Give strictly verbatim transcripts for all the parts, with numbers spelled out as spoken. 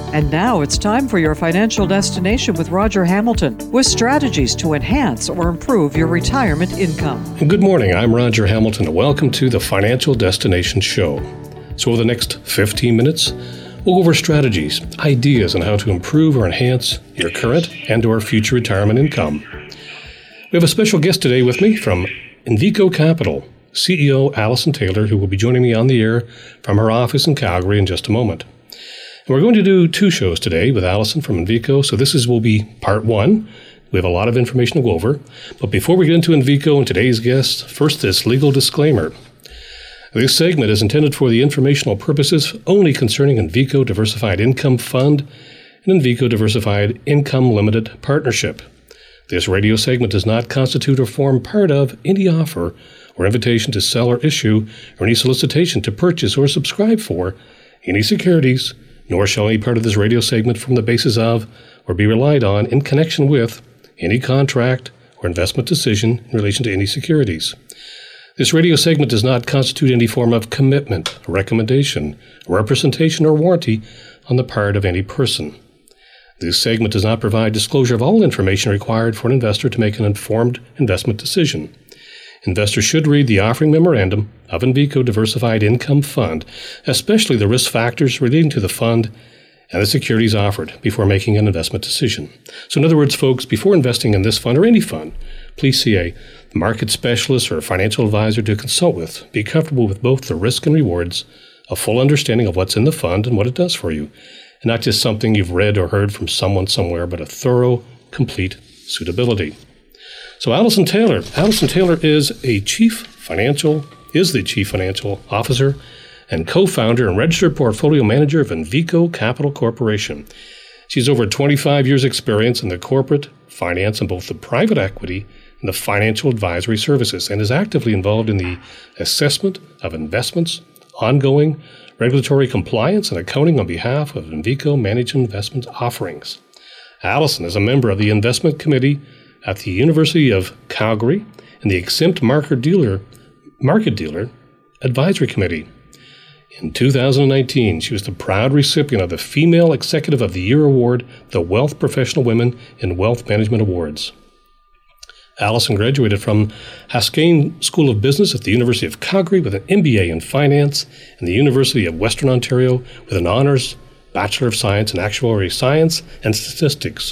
And now it's time for your financial destination with Roger Hamilton, with strategies to enhance or improve your retirement income. Good morning, I'm Roger Hamilton, and welcome to the Financial Destination Show. So over the next fifteen minutes, we'll go over strategies, ideas on how to improve or enhance your current and or future retirement income. We have a special guest today with me from Invico Capital, C E O Allison Taylor, who will be joining me on the air from her office in Calgary in just a moment. And we're going to do two shows today with Allison from Invico, so this is will be part one. We have a lot of information to go over. But before we get into Invico and today's guest, first this legal disclaimer. This segment is intended for the informational purposes only concerning Invico Diversified Income Fund and Invico Diversified Income Limited Partnership. This radio segment does not constitute or form part of any offer or invitation to sell or issue or any solicitation to purchase or subscribe for any securities, nor shall any part of this radio segment form the basis of or be relied on in connection with any contract or investment decision in relation to any securities. This radio segment does not constitute any form of commitment, recommendation, representation, or warranty on the part of any person. This segment does not provide disclosure of all information required for an investor to make an informed investment decision. Investors should read the offering memorandum of Invico Diversified Income Fund, especially the risk factors relating to the fund and the securities offered before making an investment decision. So in other words, folks, before investing in this fund or any fund, please see a market specialist or a financial advisor to consult with. Be comfortable with both the risk and rewards, a full understanding of what's in the fund and what it does for you, and not just something you've read or heard from someone somewhere, but a thorough, complete suitability. So Allison Taylor. Allison Taylor is a chief financial, is the chief financial officer and co-founder and registered portfolio manager of Invico Capital Corporation. She's over twenty-five years experience in the corporate finance and both the private equity and the financial advisory services, and is actively involved in the assessment of investments, ongoing regulatory compliance, and accounting on behalf of Invico Managed Investment Offerings. Allison is a member of the investment committee at the University of Calgary and the Exempt Market Dealer, Market Dealer Advisory Committee. In two thousand nineteen, she was the proud recipient of the Female Executive of the Year Award, the Wealth Professional Women in Wealth Management Awards. Allison graduated from Haskayne School of Business at the University of Calgary with an M B A in Finance and the University of Western Ontario with an Honours Bachelor of Science in Actuarial Science and Statistics.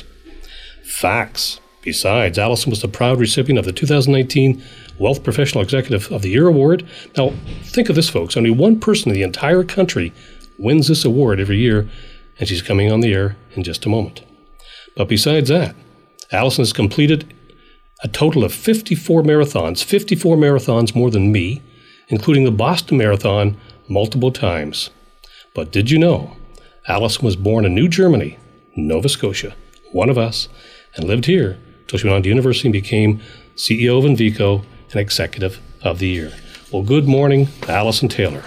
Facts. Besides, Allison was the proud recipient of the two thousand nineteen Wealth Professional Executive of the Year Award. Now, think of this, folks. Only one person in the entire country wins this award every year, and she's coming on the air in just a moment. But besides that, Allison has completed a total of fifty-four marathons, fifty-four marathons more than me, including the Boston Marathon multiple times. But did you know Allison was born in New Germany, Nova Scotia, one of us, and lived here until she went on to university and became C E O of Invico and Executive of the Year. Well, good morning, Allison Taylor.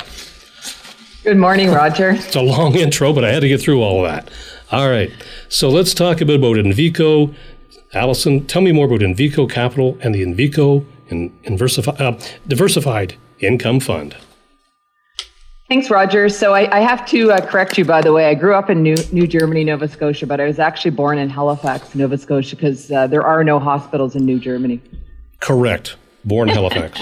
Good morning, Roger. It's a long intro, but I had to get through all of that. All right, so let's talk a bit about Invico. Allison, tell me more about Invico Capital and the Invico in, in Versifi- uh, Diversified Income Fund. Thanks, Roger. So I, I have to uh, correct you, by the way. I grew up in New, New Germany, Nova Scotia, but I was actually born in Halifax, Nova Scotia, because uh, there are no hospitals in New Germany. Correct. Born in Halifax.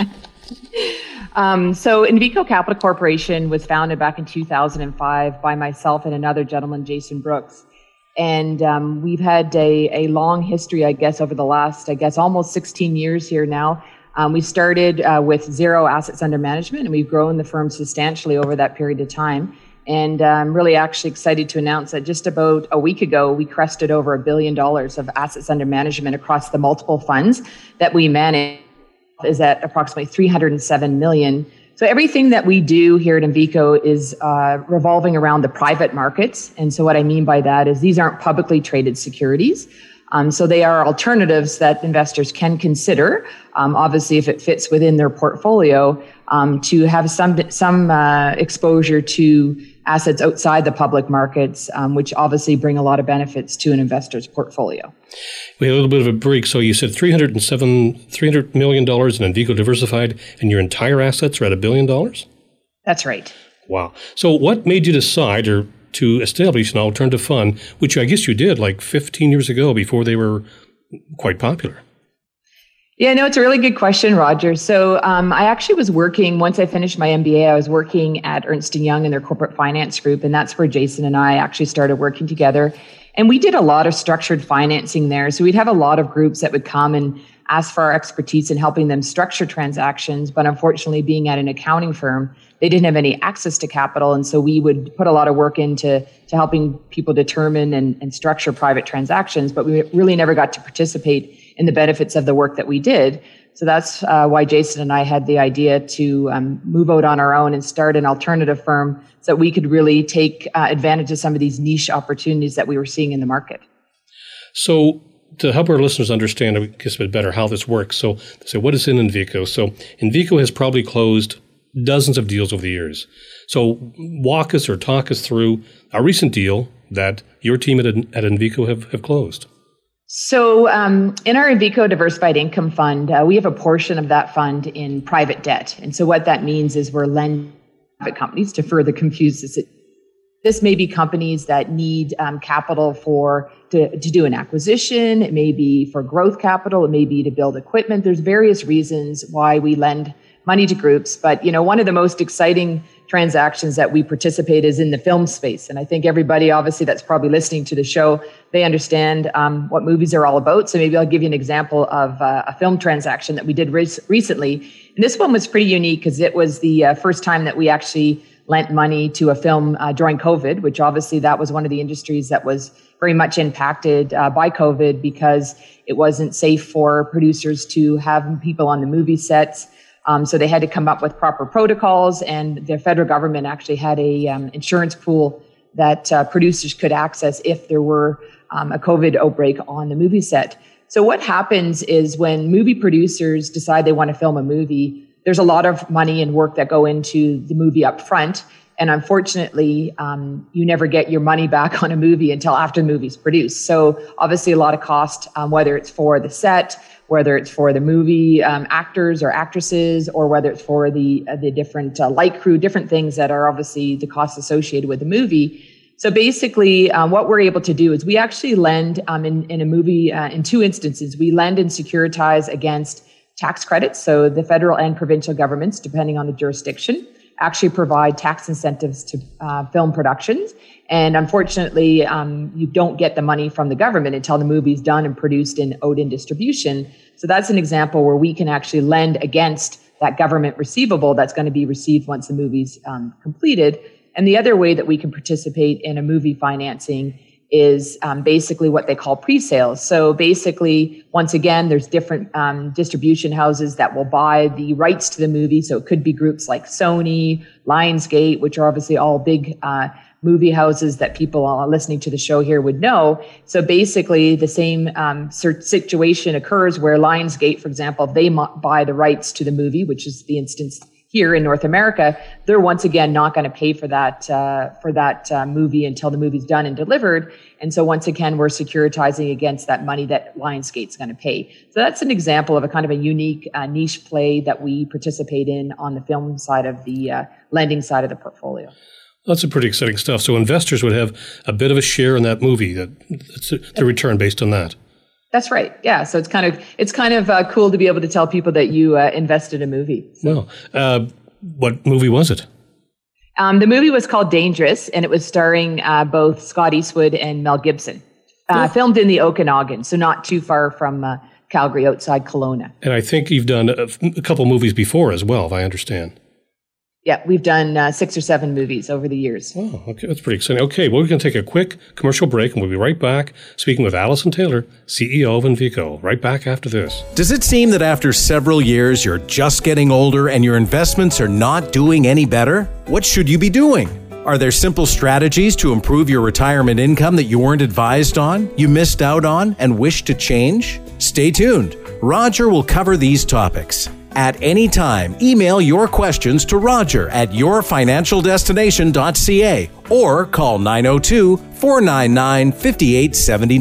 um, so Invico Capital Corporation was founded back in two thousand five by myself and another gentleman, Jason Brooks. And um, we've had a, a long history, I guess, over the last, I guess, almost sixteen years here now. Um, we started uh, with zero assets under management, and we've grown the firm substantially over that period of time. And uh, I'm really actually excited to announce that just about a week ago, we crested over a billion dollars of assets under management across the multiple funds that we manage, is at approximately three hundred seven million. So everything that we do here at Invico is uh, revolving around the private markets. And so what I mean by that is these aren't publicly traded securities. Um, so they are alternatives that investors can consider, um, obviously if it fits within their portfolio, um, to have some some uh, exposure to assets outside the public markets, um, which obviously bring a lot of benefits to an investor's portfolio. We had a little bit of a break. So you said three hundred seven, three hundred million dollars in Invico Diversified, and your entire assets are at a billion dollars? That's right. Wow. So what made you decide or to establish an alternative fund, which I guess you did like fifteen years ago before they were quite popular? Yeah, no, it's a really good question, Roger. So um, I actually was working, once I finished my M B A, I was working at Ernst and Young in their corporate finance group, and that's where Jason and I actually started working together. And we did a lot of structured financing there. So we'd have a lot of groups that would come and ask for our expertise in helping them structure transactions. But unfortunately, being at an accounting firm, they didn't have any access to capital. And so we would put a lot of work into to helping people determine and, and structure private transactions. But we really never got to participate in the benefits of the work that we did. So that's uh, why Jason and I had the idea to um, move out on our own and start an alternative firm so that we could really take uh, advantage of some of these niche opportunities that we were seeing in the market. So to help our listeners understand, I guess, a bit better how this works. So, so what is in Invico? So Invico has probably closed dozens of deals over the years. So walk us or talk us through a recent deal that your team at, at Invico have, have closed. So um, in our Invico Diversified Income Fund, uh, we have a portion of that fund in private debt. And so what that means is we're lending private companies, to further confuse this. This may be companies that need um, capital for to, to do an acquisition. It may be for growth capital. It may be to build equipment. There's various reasons why we lend money to groups. But, you know, one of the most exciting transactions that we participate is in the film space. And I think everybody, obviously, that's probably listening to the show, they understand um, what movies are all about. So maybe I'll give you an example of uh, a film transaction that we did re- recently. And this one was pretty unique because it was the uh, first time that we actually lent money to a film uh, during COVID, which obviously that was one of the industries that was very much impacted uh, by COVID because it wasn't safe for producers to have people on the movie sets. Um, so they had to come up with proper protocols, and the federal government actually had a um, insurance pool that uh, producers could access if there were um, a COVID outbreak on the movie set. So what happens is when movie producers decide they want to film a movie, there's a lot of money and work that go into the movie up front. And unfortunately, um, you never get your money back on a movie until after the movie's produced. So obviously a lot of cost, um, whether it's for the set, whether it's for the movie um, actors or actresses, or whether it's for the uh, the different uh, light crew, different things that are obviously the costs associated with the movie. So basically, um, what we're able to do is we actually lend um, in, in a movie, uh, in two instances, we lend and securitize against tax credits. So the federal and provincial governments, depending on the jurisdiction, actually provide tax incentives to uh, film productions. And unfortunately, um, you don't get the money from the government until the movie's done and produced and out in distribution. So that's an example where we can actually lend against that government receivable that's going to be received once the movie's um, completed. And the other way that we can participate in a movie financing is um, basically what they call pre-sales. So basically, once again, there's different um, distribution houses that will buy the rights to the movie. So it could be groups like Sony, Lionsgate, which are obviously all big uh, movie houses that people uh, listening to the show here would know. So basically, the same um, situation occurs where Lionsgate, for example, if they mo- buy the rights to the movie, which is the instance here in North America, they're once again not going to pay for that uh, for that uh, movie until the movie's done and delivered. And so once again, we're securitizing against that money that Lionsgate's going to pay. So that's an example of a kind of a unique uh, niche play that we participate in on the film side of the uh, lending side of the portfolio. That's some pretty exciting stuff. So investors would have a bit of a share in that movie, that that's the return based on that. That's right. Yeah. So it's kind of it's kind of uh, cool to be able to tell people that you uh, invested in a movie. So. Well, uh, what movie was it? Um, the movie was called Dangerous, and it was starring uh, both Scott Eastwood and Mel Gibson. Uh, filmed in the Okanagan, so not too far from uh, Calgary, outside Kelowna. And I think you've done a, a couple movies before as well, if I understand. Yeah, we've done uh, six or seven movies over the years. Oh, okay. That's pretty exciting. Okay, well, we're going to take a quick commercial break, and we'll be right back speaking with Allison Taylor, C E O of Invico, right back after this. Does it seem that after several years, you're just getting older and your investments are not doing any better? What should you be doing? Are there simple strategies to improve your retirement income that you weren't advised on, you missed out on, and wish to change? Stay tuned. Roger will cover these topics. At any time, email your questions to Roger at your financial destination dot c a or call nine oh two, four nine nine, five eight seven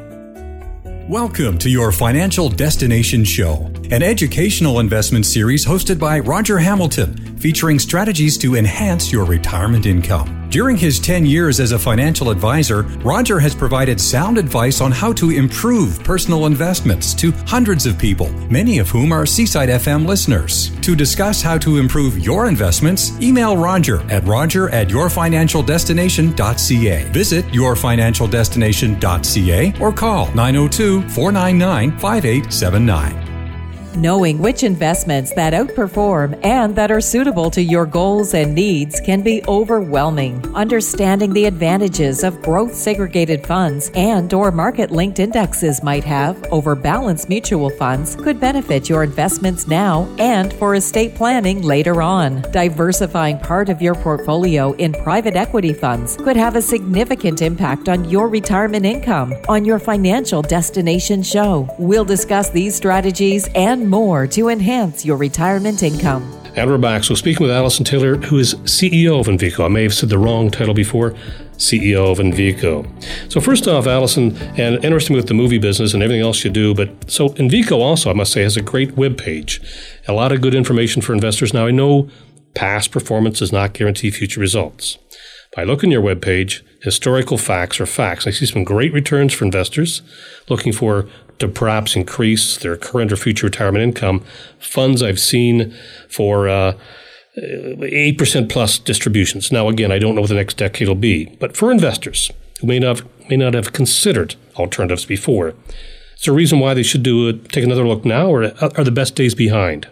nine. Welcome to Your Financial Destination Show, an educational investment series hosted by Roger Hamilton, featuring strategies to enhance your retirement income. During his ten years as a financial advisor, Roger has provided sound advice on how to improve personal investments to hundreds of people, many of whom are Seaside F M listeners. To discuss how to improve your investments, email Roger at roger at your financial destination dot c a. Visit your financial destination dot c a or call nine oh two, four nine nine, five eight seven nine. Knowing which investments that outperform and that are suitable to your goals and needs can be overwhelming. Understanding the advantages of growth segregated funds and or market-linked indexes might have over balanced mutual funds could benefit your investments now and for estate planning later on. Diversifying part of your portfolio in private equity funds could have a significant impact on your retirement income. On your Financial Destination show, we'll discuss these strategies and more to enhance your retirement income. And we're back. So speaking with Alison Taylor, who is C E O of Invico. I may have said the wrong title before, C E O of Invico. So first off, Alison, and interesting with the movie business and everything else you do, but so Invico also, I must say, has a great webpage. A lot of good information for investors. Now, I know past performance does not guarantee future results. By looking at your webpage, historical facts are facts. I see some great returns for investors looking for to perhaps increase their current or future retirement income. Funds I've seen for uh, eight percent plus distributions. Now, again, I don't know what the next decade will be, but for investors who may not may not have considered alternatives before, is there a reason why they should do it, take another look now, or are the best days behind?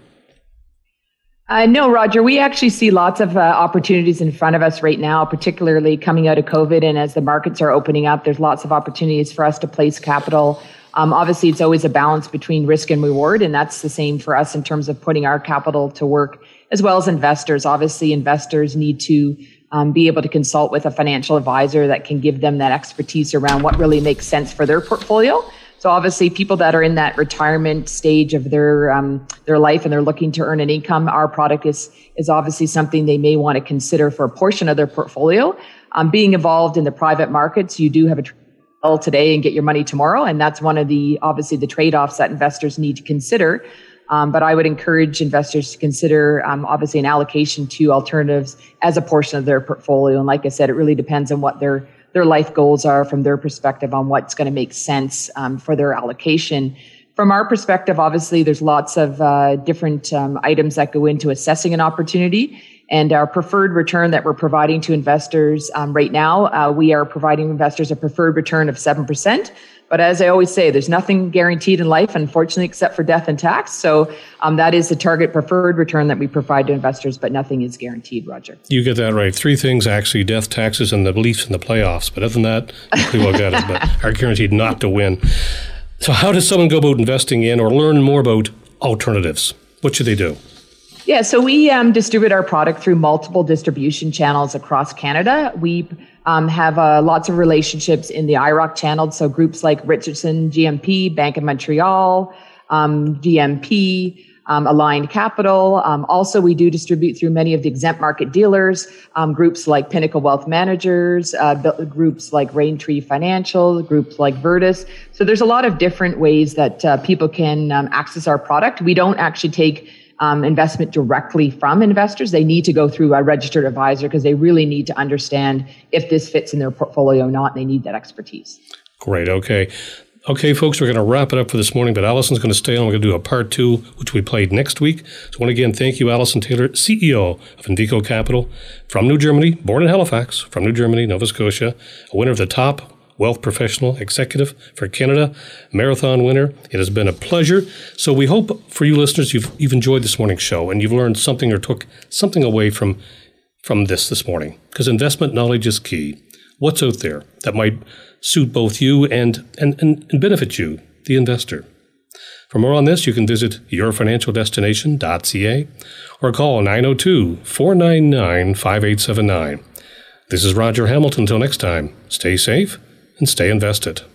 Uh, no, Roger, we actually see lots of uh, opportunities in front of us right now, particularly coming out of COVID. And as the markets are opening up, there's lots of opportunities for us to place capital. Um, obviously, it's always a balance between risk and reward. And that's the same for us in terms of putting our capital to work, as well as investors. Obviously, investors need to um, be able to consult with a financial advisor that can give them that expertise around what really makes sense for their portfolio. So obviously, people that are in that retirement stage of their um, their life and they're looking to earn an income, our product is is obviously something they may want to consider for a portion of their portfolio. Um, being involved in the private markets, you do have a sell today and get your money tomorrow, and that's one of the obviously the trade-offs that investors need to consider. Um, but I would encourage investors to consider um, obviously an allocation to alternatives as a portion of their portfolio. And like I said, it really depends on what their their life goals are from their perspective on what's going to make sense um, for their allocation. From our perspective, obviously, there's lots of uh, different um, items that go into assessing an opportunity. And our preferred return that we're providing to investors um, right now, uh, we are providing investors a preferred return of seven percent. But as I always say, there's nothing guaranteed in life, unfortunately, except for death and tax. So um, that is the target preferred return that we provide to investors, but nothing is guaranteed, Roger. You get that right. Three things, actually: death, taxes, and the Leafs in the playoffs. But other than that, you pretty well got it, but are guaranteed not to win. So how does someone go about investing in or learn more about alternatives? What should they do? Yeah, so we um, distribute our product through multiple distribution channels across Canada. We um, have uh, lots of relationships in the I R O C channel, so groups like Richardson, G M P, Bank of Montreal, um, G M P, um, Aligned Capital. Um, also, we do distribute through many of the exempt market dealers, um, groups like Pinnacle Wealth Managers, uh, groups like Raintree Financial, groups like Virtus. So there's a lot of different ways that uh, people can um, access our product. We don't actually take Um, investment directly from investors. They need to go through a registered advisor because they really need to understand if this fits in their portfolio or not, and they need that expertise. Great. Okay. Okay, folks, we're going to wrap it up for this morning, but Alison's going to stay on. We're going to do a part two, which we played next week. So I want to again thank you, Alison Taylor, C E O of Invico Capital from New Germany, born in Halifax, from New Germany, Nova Scotia, a winner of the top Wealth Professional Executive for Canada, marathon winner. It has been a pleasure. So we hope for you listeners you've, you've enjoyed this morning's show and you've learned something or took something away from, from this this morning, because investment knowledge is key. What's out there that might suit both you and, and, and, and benefit you, the investor? For more on this, you can visit your financial destination dot c a or call nine oh two, four nine nine, five eight seven nine. This is Roger Hamilton. Until next time, stay safe and stay invested.